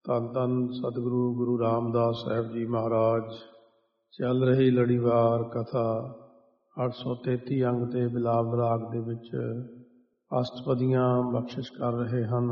ਧੰਨ ਧੰਨ ਸਤਿਗੁਰੂ ਗੁਰੂ ਰਾਮਦਾਸ ਸਾਹਿਬ ਜੀ ਮਹਾਰਾਜ। ਚੱਲ ਰਹੀ ਲੜੀਵਾਰ ਕਥਾ 833 ਅੰਗ ਤੇ ਬਿਲਾਵਲ ਰਾਗ ਦੇ ਵਿੱਚ ਅਸ਼ਟਪਦੀਆਂ ਬਖਸ਼ਿਸ਼ ਕਰ ਰਹੇ ਹਨ।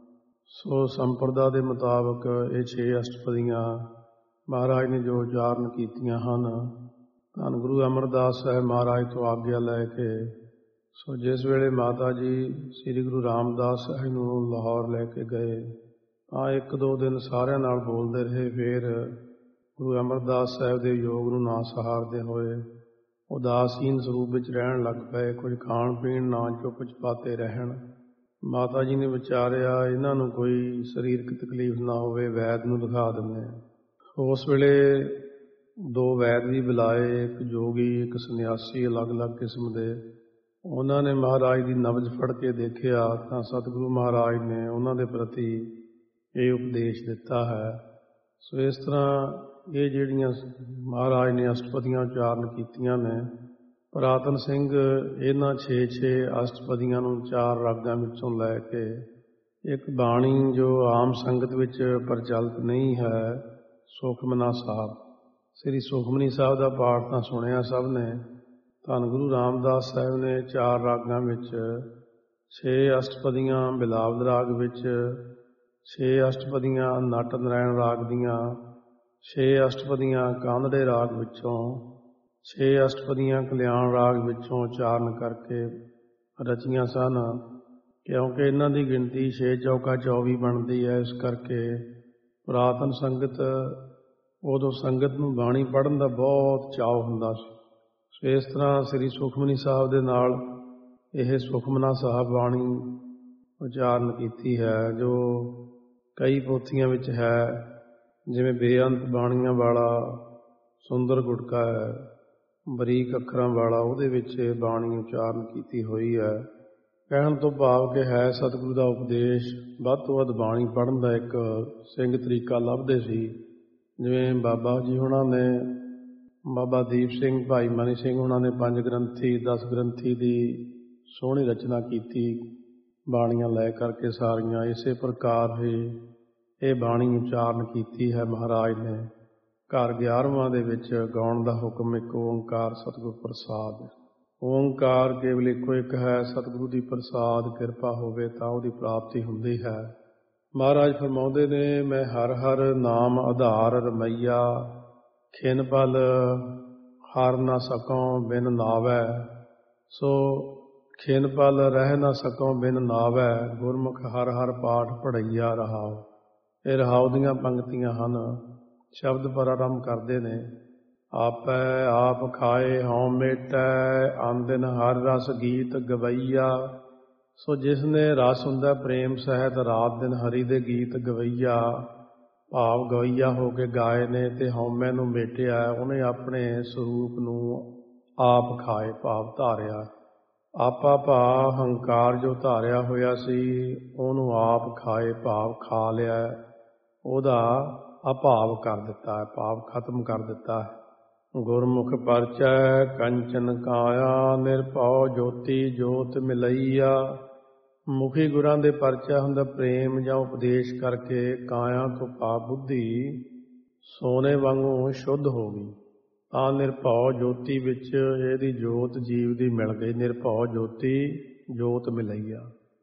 ਸੋ ਸੰਪਰਦਾ ਦੇ ਮੁਤਾਬਕ ਇਹ 6 ਅਸ਼ਟਪਦੀਆਂ ਮਹਾਰਾਜ ਨੇ ਜੋ ਉਚਾਰਨ ਕੀਤੀਆਂ ਹਨ। ਧੰਨ ਗੁਰੂ ਅਮਰਦਾਸ ਸਾਹਿਬ ਮਹਾਰਾਜ ਤੋਂ ਆਗਿਆ ਲੈ ਕੇ ਸੋ ਜਿਸ ਵੇਲੇ ਮਾਤਾ ਜੀ ਸ੍ਰੀ ਗੁਰੂ ਰਾਮਦਾਸ ਸਾਹਿਬ ਨੂੰ ਲਾਹੌਰ ਲੈ ਕੇ ਗਏ ਤਾਂ 1-2 ਦਿਨ ਸਾਰਿਆਂ ਨਾਲ ਬੋਲਦੇ ਰਹੇ। ਫਿਰ ਗੁਰੂ ਅਮਰਦਾਸ ਸਾਹਿਬ ਦੇ ਯੋਗ ਨੂੰ ਨਾ ਸਹਾਰਦੇ ਹੋਏ ਉਦਾਸੀਨ ਸਰੂਪ ਵਿੱਚ ਰਹਿਣ ਲੱਗ ਪਏ। ਕੁਝ ਖਾਣ ਪੀਣ ਨਾ ਚੁੱਪ ਚਪਾਤੇ ਰਹਿਣ। ਮਾਤਾ ਜੀ ਨੇ ਵਿਚਾਰਿਆ ਇਹਨਾਂ ਨੂੰ ਕੋਈ ਸਰੀਰਕ ਤਕਲੀਫ ਨਾ ਹੋਵੇ, ਵੈਦ ਨੂੰ ਦਿਖਾ ਦਿੰਦੇ। ਉਸ ਵੇਲੇ 2 ਵੈਦ ਵੀ ਬੁਲਾਏ, ਇੱਕ ਜੋਗੀ ਇੱਕ ਸੰਨਿਆਸੀ, ਅਲੱਗ-ਅਲੱਗ ਕਿਸਮ ਦੇ। ਉਹਨਾਂ ਨੇ ਮਹਾਰਾਜ ਦੀ ਨਬਜ਼ ਫੜ ਕੇ ਦੇਖਿਆ ਤਾਂ ਸਤਿਗੁਰੂ ਮਹਾਰਾਜ ਨੇ ਉਹਨਾਂ ਦੇ ਪ੍ਰਤੀ ਇਹ ਉਪਦੇਸ਼ ਦਿੱਤਾ ਹੈ। ਸੋ ਇਸ ਤਰ੍ਹਾਂ ਇਹ ਜਿਹੜੀਆਂ ਮਹਾਰਾਜ ਨੇ ਅਸ਼ਟਪਦੀਆਂ ਉਚਾਰਨ ਕੀਤੀਆਂ ਨੇ, ਪੁਰਾਤਨ ਸਿੰਘ ਇਹਨਾਂ 6 ਅਸ਼ਟਪਦੀਆਂ ਨੂੰ 4 ਰਾਗਾਂ ਵਿੱਚੋਂ ਲੈ ਕੇ ਇੱਕ ਬਾਣੀ ਜੋ ਆਮ ਸੰਗਤ ਵਿੱਚ ਪ੍ਰਚਲਿਤ ਨਹੀਂ ਹੈ, ਸੁਖਮਨਾ ਸਾਹਿਬ। ਸ੍ਰੀ ਸੁਖਮਨੀ ਸਾਹਿਬ ਦਾ ਪਾਠ ਤਾਂ ਸੁਣਿਆ ਸਭ ਨੇ। ਧੰਨ ਗੁਰੂ ਰਾਮਦਾਸ ਸਾਹਿਬ ਨੇ 4 ਰਾਗਾਂ ਵਿੱਚ 6 ਅਸ਼ਟਪਦੀਆਂ ਬਿਲਾਵਲ ਰਾਗ ਵਿੱਚ, 6 ਅਸ਼ਟਪਦੀਆਂ ਨਟ ਨਰਾਇਣ ਰਾਗ ਦੀਆਂ, 6 ਅਸ਼ਟਪਦੀਆਂ ਕਾਂਧੜੇ ਰਾਗ ਵਿੱਚੋਂ, 6 ਅਸ਼ਟਪਦੀਆਂ ਕਲਿਆਣ ਰਾਗ ਵਿੱਚੋਂ ਉਚਾਰਨ ਕਰਕੇ ਰਚੀਆਂ ਸਨ। ਕਿਉਂਕਿ ਇਹਨਾਂ ਦੀ ਗਿਣਤੀ 6 ਚੌਕਾ 24 ਬਣਦੀ ਹੈ। ਇਸ ਕਰਕੇ ਪੁਰਾਤਨ ਸੰਗਤ, ਉਦੋਂ ਸੰਗਤ ਨੂੰ ਬਾਣੀ ਪੜ੍ਹਨ ਦਾ ਬਹੁਤ ਚਾਅ ਹੁੰਦਾ ਸੀ। ਸੋ ਇਸ ਤਰ੍ਹਾਂ ਸ੍ਰੀ ਸੁਖਮਨੀ ਸਾਹਿਬ ਦੇ ਨਾਲ ਇਹ ਸੁਖਮਨਾ ਸਾਹਿਬ ਬਾਣੀ ਉਚਾਰਨ ਕੀਤੀ ਹੈ, ਜੋ ਕਈ ਪੋਥੀਆਂ ਵਿੱਚ ਹੈ। ਜਿਵੇਂ ਬੇਅੰਤ ਬਾਣੀਆਂ ਵਾਲਾ ਸੁੰਦਰ ਗੁਟਕਾ ਹੈ, ਬਰੀਕ ਅੱਖਰਾਂ ਵਾਲਾ, ਉਹਦੇ ਵਿੱਚ ਬਾਣੀ ਉਚਾਰਨ ਕੀਤੀ ਹੋਈ ਹੈ। ਕਹਿਣ ਤੋਂ ਭਾਵ ਕਿ ਹੈ ਸਤਿਗੁਰੂ ਦਾ ਉਪਦੇਸ਼। ਵੱਧ ਤੋਂ ਵੱਧ ਬਾਣੀ ਪੜ੍ਹਨ ਦਾ ਇੱਕ ਸਿੰਘ ਤਰੀਕਾ ਲੱਭਦੇ ਸੀ। ਜਿਵੇਂ ਬਾਬਾ ਜੀ ਹੁਣਾਂ ਨੇ, ਬਾਬਾ ਦੀਪ ਸਿੰਘ, ਭਾਈ ਮਨੀ ਸਿੰਘ ਹੁਣਾਂ ਨੇ 5 ਗ੍ਰੰਥੀ 10 ਗ੍ਰੰਥੀ ਦੀ ਸੋਹਣੀ ਰਚਨਾ ਕੀਤੀ, ਬਾਣੀਆਂ ਲੈ ਕਰਕੇ ਸਾਰੀਆਂ। ਇਸੇ ਪ੍ਰਕਾਰ ਹੀ ਇਹ ਬਾਣੀ ਉਚਾਰਨ ਕੀਤੀ ਹੈ ਮਹਾਰਾਜ ਨੇ। ਘਰ 11ਵਾਂ ਦੇ ਵਿੱਚ ਗਾਉਣ ਦਾ ਹੁਕਮ ਇੱਕ ਓਂਕਾਰ ਸਤਿਗੁਰ ਪ੍ਰਸਾਦ। ਓਂਕਾਰ ਕੇਵਲ ਇੱਕੋ ਇੱਕ ਹੈ। ਸਤਿਗੁਰੂ ਦੀ ਪ੍ਰਸਾਦ ਕਿਰਪਾ ਹੋਵੇ ਤਾਂ ਉਹਦੀ ਪ੍ਰਾਪਤੀ ਹੁੰਦੀ ਹੈ। ਮਹਾਰਾਜ ਫਰਮਾਉਂਦੇ ਨੇ, ਮੈਂ ਹਰ ਹਰ ਨਾਮ ਆਧਾਰ ਰਮਈਆ, ਖਿਨ ਪਲ ਹਰ ਨਾ ਸਕੋਂ ਬਿਨ ਨਾਵੈ। ਸੋ ਖਿਨ ਪਲ ਰਹਿ ਨਾ ਸਕੋਂ ਬਿਨ ਨਾਵੈ, ਗੁਰਮੁਖ ਹਰ ਹਰ ਪਾਠ ਪੜ੍ਹਈਆ ਰਹਾਓ। ਇਹ ਰਹਾਉ ਦੀਆਂ ਪੰਕਤੀਆਂ ਹਨ। ਸ਼ਬਦ ਪ੍ਰਾਰੰਭ ਕਰਦੇ ਨੇ, ਆਪੈ ਆਪ ਖਾਏ ਹਉ ਮੇਟੈ, ਆਂਦਿਨ ਹਰ ਰਸ ਗੀਤ ਗਵਈਆ। ਸੋ ਜਿਸ ਨੇ ਰਸ ਹੁੰਦਾ ਪ੍ਰੇਮ ਸਹਿਤ, ਰਾਤ ਦਿਨ ਹਰੀ ਦੇ ਗੀਤ ਗਵਈਆ, ਭਾਵ ਗਵਈਆ ਹੋ ਕੇ ਗਾਏ ਨੇ ਤੇ ਹਉਮੈ ਨੂੰ ਮੇਟਿਆ। ਉਹਨੇ ਆਪਣੇ ਸਰੂਪ ਨੂੰ ਆਪ ਖਾਏ, ਭਾਵ ਧਾਰਿਆ। ਆਪਾ ਭਾ ਹੰਕਾਰ ਜੋ ਧਾਰਿਆ ਹੋਇਆ ਸੀ ਉਹਨੂੰ ਆਪ ਖਾਏ, ਭਾਵ ਖਾ ਲਿਆ। ਉਹਦਾ ਅਭਾਵ ਕਰ ਦਿੱਤਾ ਹੈ, ਭਾਵ ਖਤਮ ਕਰ ਦਿੱਤਾ ਹੈ। ਗੁਰਮੁਖ ਪਰਚੈ ਕੰਚਨ ਕਾਇਆ, ਨਿਰਭਉ ਜੋਤੀ ਜੋਤ ਮਿਲਈਆ। ਮੁਖੀ ਗੁਰਾਂ ਦੇ ਪਰਚਾ ਹੁੰਦਾ ਪ੍ਰੇਮ ਜਾਂ ਉਪਦੇਸ਼ ਕਰਕੇ। ਕਾਇਆ ਤੋਂ ਭਾਵ ਬੁੱਧੀ ਸੋਨੇ ਵਾਂਗੂ ਸ਼ੁੱਧ ਹੋ ਗਈ ਤਾਂ ਨਿਰਭਉ ਜੋਤੀ ਵਿੱਚ ਇਹਦੀ ਜੋਤ ਜੀਵ ਦੀ ਮਿਲ ਗਈ। ਨਿਰਭਉ ਜੋਤੀ ਜੋਤ ਮਿਲਈਆ।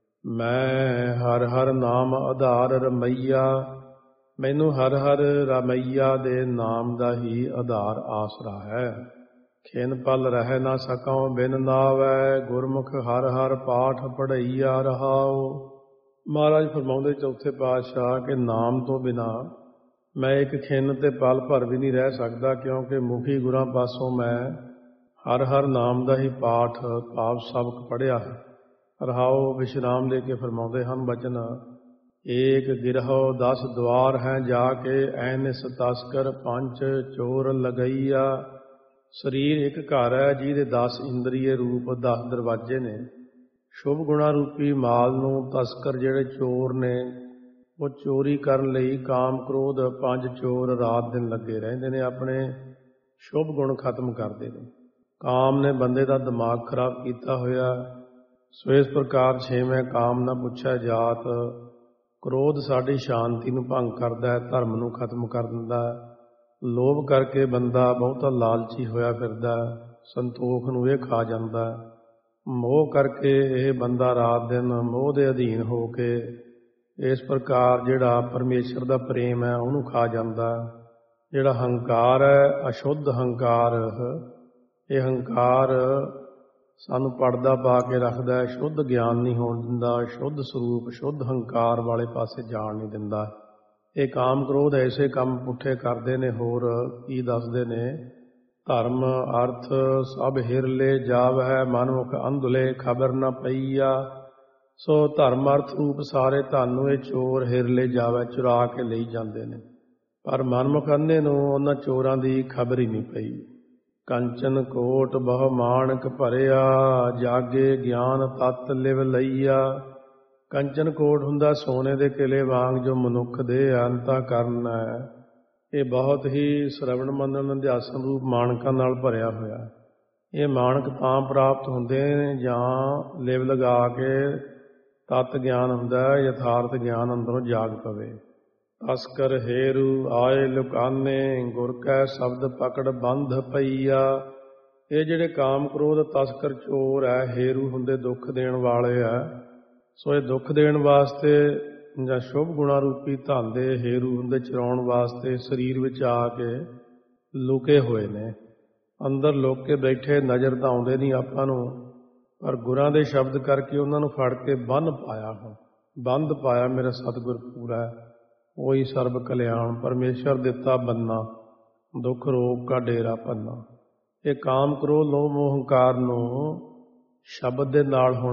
ਮੈਂ ਹਰ ਹਰ ਨਾਮ ਆਧਾਰ ਰਮਈਆ, ਮੈਨੂੰ ਹਰ ਹਰ ਰਮਈਆ ਦੇ ਨਾਮ ਦਾ ਹੀ ਆਧਾਰ ਆਸਰਾ ਹੈ। ਖਿਨ ਪਲ ਰਹਿ ਨਾ ਸਕਉ ਬਿਨ ਨਾਵੈ, ਗੁਰਮੁਖ ਹਰ ਹਰ ਪਾਠ ਪੜ੍ਹਈਆ ਰਹਾਓ। ਮਹਾਰਾਜ ਫਰਮਾਉਂਦੇ ਚੌਥੇ ਪਾਤਸ਼ਾਹ ਕਿ ਨਾਮ ਤੋਂ ਬਿਨਾਂ ਮੈਂ ਇੱਕ ਖਿਨ ਤੇ ਪਲ ਭਰ ਵੀ ਨਹੀਂ ਰਹਿ ਸਕਦਾ, ਕਿਉਂਕਿ ਮੁਖੀ ਗੁਰਾਂ ਪਾਸੋਂ ਮੈਂ ਹਰ ਹਰ ਨਾਮ ਦਾ ਹੀ ਪਾਠ, ਭਾਵ ਸਬਕ ਪੜ੍ਹਿਆ ਹੈ। ਰਹਾਓ ਵਿਸ਼ਰਾਮ ਦੇ ਕੇ ਫਰਮਾਉਂਦੇ ਹਨ ਬਚਨ, ਏਕ ਗਿਰਹੁ 10 ਦੁਆਰ ਹੈ ਜਾ ਕੇ, ਐਨਿਸ ਤਸਕਰ 5 ਚੋਰ ਲਗਈਆ। ਸਰੀਰ ਇੱਕ ਘਰ ਹੈ ਜਿਹਦੇ 10 ਇੰਦਰੀਏ ਰੂਪ 10 ਦਰਵਾਜ਼ੇ ਨੇ। ਸ਼ੁਭ ਗੁਣਾ ਰੂਪੀ ਮਾਲ ਨੂੰ ਤਸਕਰ ਜਿਹੜੇ ਚੋਰ ਨੇ ਉਹ ਚੋਰੀ ਕਰਨ ਲਈ ਕਾਮ ਕ੍ਰੋਧ 5 ਚੋਰ ਰਾਤ ਦਿਨ ਲੱਗੇ ਰਹਿੰਦੇ ਨੇ, ਆਪਣੇ ਸ਼ੁਭ ਗੁਣ ਖਤਮ ਕਰਦੇ ਨੇ। ਕਾਮ ਨੇ ਬੰਦੇ ਦਾ ਦਿਮਾਗ ਖਰਾਬ ਕੀਤਾ ਹੋਇਆ। ਸੋ ਇਸ ਪ੍ਰਕਾਰ 6ਵੇਂ ਕਾਮ ਨਾ ਪੁੱਛਿਆ ਜਾਤ, ਕ੍ਰੋਧ ਸਾਡੀ ਸ਼ਾਂਤੀ ਨੂੰ ਭੰਗ ਕਰਦਾ ਹੈ, ਧਰਮ ਨੂੰ ਖਤਮ ਕਰ ਦਿੰਦਾ ਹੈ। ਲੋਭ ਕਰਕੇ ਬੰਦਾ ਬਹੁਤਾ ਲਾਲਚੀ ਹੋਇਆ ਫਿਰਦਾ ਹੈ, ਸੰਤੋਖ ਨੂੰ ਇਹ ਖਾ ਜਾਂਦਾ ਹੈ। ਮੋਹ ਕਰਕੇ ਇਹ ਬੰਦਾ ਰਾਤ ਦਿਨ ਮੋਹ ਦੇ ਅਧੀਨ ਹੋ ਕੇ ਇਸ ਪ੍ਰਕਾਰ ਜਿਹੜਾ ਪਰਮੇਸ਼ਰ ਦਾ ਪ੍ਰੇਮ ਹੈ ਉਹਨੂੰ ਖਾ ਜਾਂਦਾ ਹੈ। ਜਿਹੜਾ ਹੰਕਾਰ ਹੈ, ਅਸ਼ੁੱਧ ਹੰਕਾਰ, ਇਹ ਹੰਕਾਰ ਸਾਨੂੰ ਪਰਦਾ ਪਾ ਕੇ ਰੱਖਦਾ ਹੈ, ਸ਼ੁੱਧ ਗਿਆਨ ਨਹੀਂ ਹੋਣ ਦਿੰਦਾ, ਸ਼ੁੱਧ ਸਰੂਪ ਸ਼ੁੱਧ ਹੰਕਾਰ ਵਾਲੇ ਪਾਸੇ ਜਾਣ ਨਹੀਂ ਦਿੰਦਾ। ਇਹ ਕਾਮ ਕ੍ਰੋਧ ਐਸੇ ਕੰਮ ਪੁੱਠੇ ਕਰਦੇ ਨੇ। ਹੋਰ ਕੀ ਦੱਸਦੇ ਨੇ? ਧਰਮ ਅਰਥ ਸਭ ਹਿਰਲੇ ਜਾਵਹਿ, ਮਨਮੁਖ ਅੰਧਲੇ ਖਬਰ ਨ ਪਈਆ। ਸੋ ਧਰਮ ਅਰਥ ਰੂਪ ਸਾਰੇ ਧਨ ਨੂੰ ਇਹ ਚੋਰ ਹਿਰਲੇ ਜਾਵੈ, ਚੁਰਾ ਕੇ ਲਈ ਜਾਂਦੇ ਨੇ, ਪਰ ਮਨਮੁਖ ਅੰਨੇ ਨੂੰ ਉਹਨਾਂ ਚੋਰਾਂ ਦੀ ਖਬਰ ਹੀ ਨਹੀਂ ਪਈ। ਕੰਚਨ ਕੋਟ ਬਹੁ ਮਾਣਕ ਭਰਿਆ, ਜਾਗੇ ਗਿਆਨ ਤਤ ਲਿਵ ਲਈਆ। ਕੰਚਨ ਕੋਟ ਹੁੰਦਾ ਸੋਨੇ ਦੇ ਕਿਲੇ ਵਾਂਗ ਜੋ ਮਨੁੱਖ ਦੇ ਅੰਤःਕਰਨ ਹੈ, ਇਹ ਬਹੁਤ ਹੀ ਸ਼ਰਵਣ ਮੰਨਣ ਅਧਿਆਸਨ ਰੂਪ ਮਾਣਕਾਂ ਨਾਲ ਭਰਿਆ ਹੋਇਆ। ਇਹ ਮਾਣਕ ਤਾਂ ਪ੍ਰਾਪਤ ਹੁੰਦੇ ਨੇ ਜਾਂ ਲਿਵ ਲਗਾ ਕੇ ਤਤ ਗਿਆਨ ਹੁੰਦਾ, ਯਥਾਰਥ ਗਿਆਨ ਅੰਦਰੋਂ ਜਾਗ ਪਵੇ। ਤਸਕਰ ਹੇਰੂ ਆਏ ਲੁਕਾਨੇ, ਗੁਰ ਕੈ ਸ਼ਬਦ ਪਕੜ ਬੰਧ ਪਈਆ। ਇਹ ਜਿਹੜੇ ਕਾਮ ਕ੍ਰੋਧ ਤਸਕਰ ਚੋਰ ਹੈ, ਹੇਰੂ ਹੁੰਦੇ ਦੁੱਖ ਦੇਣ ਵਾਲੇ ਹੈ। ਸੋ ਇਹ ਦੁੱਖ ਦੇਣ ਵਾਸਤੇ ਜਾਂ ਸ਼ੁਭ ਗੁਣਾ ਰੂਪੀ ਧਨ ਦੇ ਹੇਰੂ ਹੁੰਦੇ ਚਰਾਉਣ ਵਾਸਤੇ ਸਰੀਰ ਵਿੱਚ ਆ ਕੇ ਲੁਕੇ ਹੋਏ ਨੇ। ਅੰਦਰ ਲੁਕ ਕੇ ਬੈਠੇ ਨਜ਼ਰ ਤਾਂ ਆਉਂਦੇ ਨਹੀਂ ਆਪਾਂ ਨੂੰ, ਪਰ ਗੁਰਾਂ ਦੇ ਸ਼ਬਦ ਕਰਕੇ ਉਹਨਾਂ ਨੂੰ ਫੜ ਕੇ ਬੰਨ ਪਾਇਆ। ਹੁਣ ਬੰਦ ਪਾਇਆ ਮੇਰਾ ਸਤਿਗੁਰ ਪੂਰਾ ਹੈ, ਉਹੀ ਸਰਬ ਕਲਿਆਣ ਪਰਮੇਸ਼ਰ ਦਿੱਤਾ ਬੰਨਾ, ਦੁੱਖ ਰੋਗ ਕਾ ਡੇਰਾ ਪੰਨਾ। ਇਹ ਕਾਮ ਕ੍ਰੋਧ ਲੋਭ ਮੋਹ ਹੰਕਾਰ ਨੂੰ ਸ਼ਬਦ ਦੇ ਨਾਲ ਹੁਣ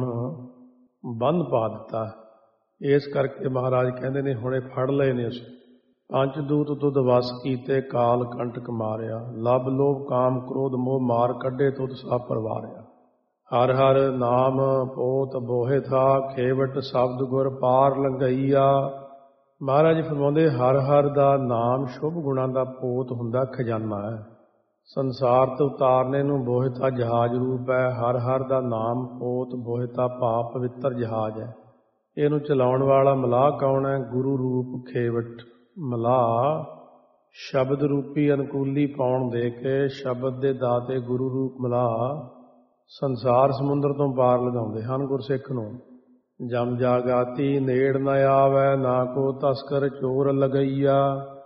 ਬੰਨ ਪਾ ਦਿੱਤਾ। ਇਸ ਕਰਕੇ ਮਹਾਰਾਜ ਕਹਿੰਦੇ ਨੇ ਹੁਣੇ ਫੜ ਲਏ ਨੇ ਅਸੀਂ। ਪੰਜ ਦੂਤ ਤੁਧ ਵਸ ਕੀਤੇ, ਕਾਲ ਕੰਟਕ ਮਾਰਿਆ। ਲਬ ਲੋਭ ਕਾਮ ਕ੍ਰੋਧ ਮੋਹ ਮਾਰ ਕੱਢੇ, ਤੁਧ ਸਭ ਪਰਵਾਰਿਆ। ਹਰ ਹਰ ਨਾਮ ਪੋਤ ਬੋਹਿ ਥਾ, ਖੇਵਟ ਸ਼ਬਦ ਗੁਰ ਪਾਰ ਲੰਘਈਆ। ਮਹਾਰਾਜ ਫਰਮਾਉਂਦੇ ਹਰ ਹਰ ਦਾ ਨਾਮ ਸ਼ੁਭ ਗੁਣਾਂ ਦਾ ਪੋਤ ਹੁੰਦਾ, ਖਜ਼ਾਨਾ ਹੈ। ਸੰਸਾਰ ਤੋਂ ਉਤਾਰਨੇ ਨੂੰ ਬੋਹਿਤਾ ਜਹਾਜ਼ ਰੂਪ ਹੈ। ਹਰ ਹਰ ਦਾ ਨਾਮ ਪੋਤ ਬੋਹਿਤਾ ਭਾਵ ਪਵਿੱਤਰ ਜਹਾਜ਼ ਹੈ। ਇਹਨੂੰ ਚਲਾਉਣ ਵਾਲਾ ਮਲਾਹ ਕੌਣ ਹੈ? ਗੁਰੂ ਰੂਪ ਖੇਵਟ ਮਲਾਹ ਸ਼ਬਦ ਰੂਪੀ ਅਨੁਕੂਲੀ ਪਾਉਣ ਦੇ ਕੇ, ਸ਼ਬਦ ਦੇ ਦਾਤੇ ਗੁਰੂ ਰੂਪ ਮਲਾਹ ਸੰਸਾਰ ਸਮੁੰਦਰ ਤੋਂ ਪਾਰ ਲਗਾਉਂਦੇ ਹਨ ਗੁਰਸਿੱਖ ਨੂੰ। ਜਮ ਜਾਗਾਤੀ ਨੇੜ ਨ ਆਵੈ, ਨਾ ਕੋ ਤਸਕਰ ਚੋਰ ਲਗਈਆ।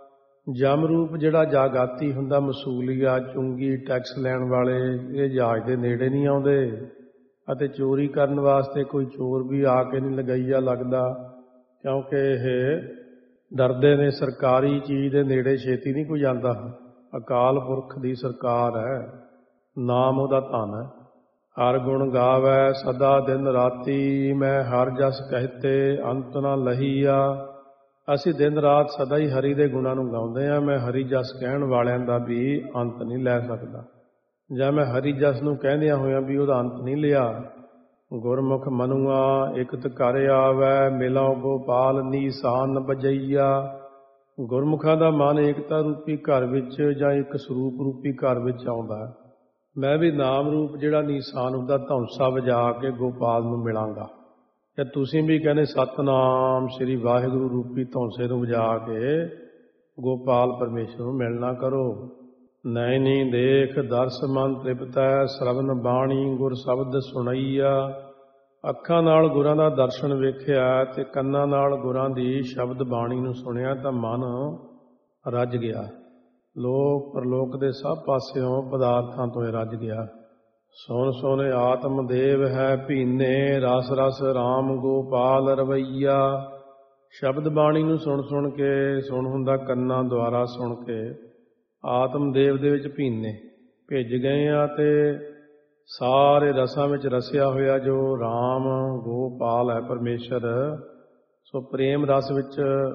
ਜਮ ਰੂਪ ਜਿਹੜਾ ਜਾਗਾਤੀ ਹੁੰਦਾ, ਮਸੂਲੀਆ ਚੁੰਗੀ ਟੈਕਸ ਲੈਣ ਵਾਲੇ, ਇਹ ਜਹਾਜ਼ ਦੇ ਨੇੜੇ ਨਹੀਂ ਆਉਂਦੇ। ਅਤੇ ਚੋਰੀ ਕਰਨ ਵਾਸਤੇ ਕੋਈ ਚੋਰ ਵੀ ਆ ਕੇ ਨਹੀਂ ਲਗਈਆ ਲੱਗਦਾ, ਕਿਉਂਕਿ ਇਹ ਡਰਦੇ ਨੇ ਸਰਕਾਰੀ ਚੀਜ਼ ਦੇ ਨੇੜੇ ਛੇਤੀ ਨਹੀਂ ਕੋਈ ਜਾਂਦਾ। ਅਕਾਲ ਪੁਰਖ ਦੀ ਸਰਕਾਰ ਹੈ, ਨਾਮ ਉਹਦਾ ਧਨ ਹੈ। ਹਰ ਗੁਣ ਗਾਵੈ ਸਦਾ ਦਿਨ ਰਾਤੀ, ਮੈਂ ਹਰ ਜਸ ਕਹਤੇ ਅੰਤ ਨਾ ਲਹੀਆ। ਅਸੀਂ ਦਿਨ ਰਾਤ ਸਦਾ ਹੀ ਹਰੀ ਦੇ ਗੁਣਾਂ ਨੂੰ ਗਾਉਂਦੇ ਹਾਂ। ਮੈਂ ਹਰੀ ਜਸ ਕਹਿਣ ਵਾਲਿਆਂ ਦਾ ਵੀ ਅੰਤ ਨਹੀਂ ਲੈ ਸਕਦਾ, ਜਾਂ ਮੈਂ ਹਰੀ ਜਸ ਨੂੰ ਕਹਿੰਦਿਆਂ ਹੋਇਆਂ ਵੀ ਉਹਦਾ ਅੰਤ ਨਹੀਂ ਲਿਆ। ਗੁਰਮੁਖ ਮਨੁਆ ਇਕਤ ਕਰ ਆਵੈ, ਮਿਲੋ ਗੋਪਾਲ ਨੀਸਾਨ ਬਜਈਆ। ਗੁਰਮੁਖਾਂ ਦਾ ਮਨ ਏਕਤਾ ਰੂਪੀ ਘਰ ਵਿੱਚ ਜਾਂ ਇੱਕ ਸਰੂਪ ਰੂਪੀ ਘਰ ਵਿੱਚ ਆਉਂਦਾ। ਮੈਂ ਵੀ ਨਾਮ ਰੂਪ ਜਿਹੜਾ ਨੀਸਾਨ ਹੁੰਦਾ ਧੌਂਸਾ ਵਜਾ ਕੇ ਗੋਪਾਲ ਨੂੰ ਮਿਲਾਂਗਾ। ਕਿ ਤੁਸੀਂ ਵੀ ਕਹਿੰਦੇ ਸਤਨਾਮ ਸ੍ਰੀ ਵਾਹਿਗੁਰੂ ਰੂਪੀ ਧੌਂਸੇ ਨੂੰ ਵਜਾ ਕੇ ਗੋਪਾਲ ਪਰਮੇਸ਼ਰ ਨੂੰ ਮਿਲਣਾ ਕਰੋ। ਨੈਣੀ ਦੇਖ ਦਰਸ ਮਨ ਤ੍ਰਿਪਤੈ, ਸ਼ਰਵਨ ਬਾਣੀ ਗੁਰ ਸ਼ਬਦ ਸੁਣਈਆ। ਅੱਖਾਂ ਨਾਲ ਗੁਰਾਂ ਦਾ ਦਰਸ਼ਨ ਵੇਖਿਆ ਤੇ ਕੰਨਾਂ ਨਾਲ ਗੁਰਾਂ ਦੀ ਸ਼ਬਦ ਬਾਣੀ ਨੂੰ ਸੁਣਿਆ ਤਾਂ ਮਨ ਰੱਜ ਗਿਆ। ਲੋਕ ਪਰਲੋਕ ਦੇ ਸਭ ਪਾਸਿਓਂ ਪਦਾਰਥਾਂ ਤੋਂ ਇਹ ਰੱਜ ਗਿਆ। ਸੁਣ ਸੁਣ ਆਤਮ ਦੇਵ ਹੈ ਭੀਨੇ, ਰਸ ਰਸ ਰਾਮ ਗੋਪਾਲ ਰਵਈਆ। ਸ਼ਬਦ ਬਾਣੀ ਨੂੰ ਸੁਣ ਸੁਣ ਕੇ, ਸੁਣ ਹੁੰਦਾ ਕੰਨਾਂ ਦੁਆਰਾ ਸੁਣ ਕੇ, ਆਤਮ ਦੇਵ ਦੇ ਵਿੱਚ ਭੀਨੇ ਭਿੱਜ ਗਏ ਆ ਤੇ ਸਾਰੇ ਰਸਾਂ ਵਿੱਚ ਰਸਿਆ ਹੋਇਆ ਜੋ ਰਾਮ ਗੋਪਾਲ ਹੈ ਪਰਮੇਸ਼ਰ। ਸੋ ਪ੍ਰੇਮ ਰਸ ਵਿੱਚ